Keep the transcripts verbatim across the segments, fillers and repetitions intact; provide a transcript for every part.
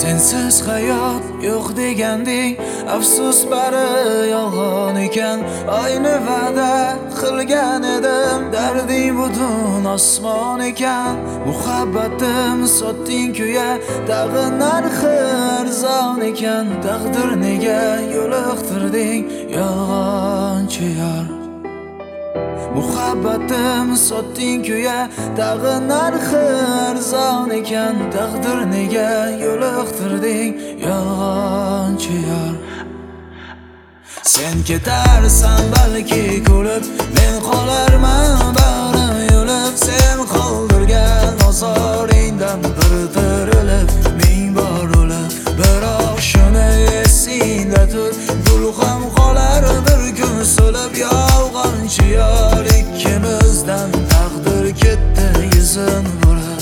Sensiz hayot yo'q deganding, afsus bari yolg'on ekan. Ayni va'da qilgan edim, darding butun osmon ekan. Muhabbatim sotding kuya, tag'in narxi arzon ekan. Taqdir nega yo'liqtirding, yolg'onchi yor. Muhabbatim sotding kuya, tag'in narxi arzon ekan. Taqdir nega yo'liqtirding, yolg'onchi yor. Sen ketarsan balki kulib, men qolarman bag'rim yo'lib. Sen qoldirgan ozoringdan bir tirilib, ming bor o'lib. Biroq shuni esingda tut, gul ham qolar bir kun so'lib. Yolg'onchi yor, ikkimizdan taqdir ketdi yuzin burib.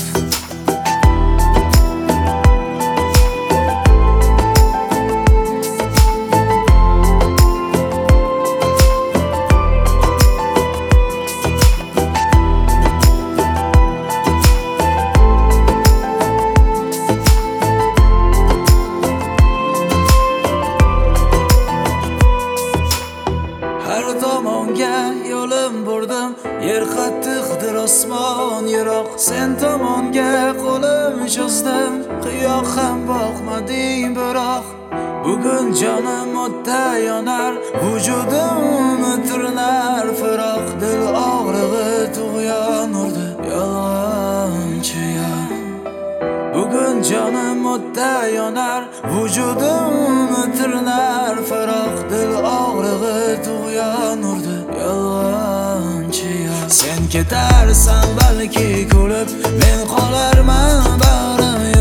Har tomonga yo'lim burdim, yer qattiqdir, osmon yiroq. Sen tomonga qo'lim cho'zdim, qiyoq ham boqmading biroq. Bugun jonim o'tda yonar, vujudim tirnar firoq. Dil og'rig'i tug'yon urdi, yolg'onchi yor. Bugun jonim o'tda yonar, vujudim tirnar firoq. Dil og'rig'i tug'yon urdi, yolg'onchi yor. Sen ketarsan balki kulib, men qolarman bag'rim